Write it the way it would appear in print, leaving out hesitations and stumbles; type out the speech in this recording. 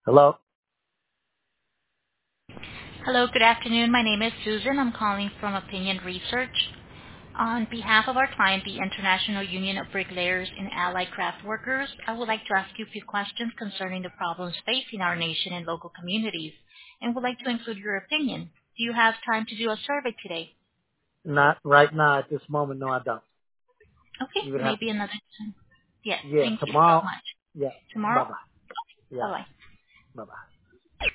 Hello? Hello, good afternoon. My name is Susan. I'm calling from Opinion Research. On behalf of our client, the International Union of Bricklayers and Allied Craft Workers, I would like to ask you a few questions concerning the problems facing our nation and local communities, and would like to include your opinion. Do you have time to do a survey today? Not right now at this moment. No, I don't. Okay, You would have to, maybe another time. Yes, yeah, thank you so tomorrow. much. Yeah. Tomorrow? Bye-bye. Yeah. Bye-bye. Bye-bye.